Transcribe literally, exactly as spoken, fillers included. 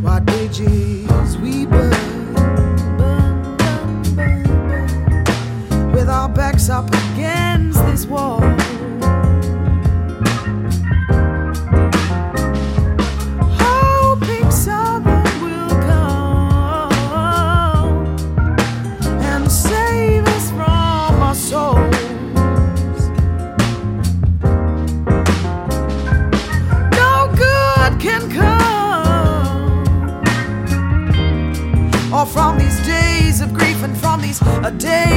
White pages we burn, burn, burn, burn, burn, with our backs up against this wall. Hoping someone will come and save us from our souls. No good can come, or from these days of grief and from these uh, days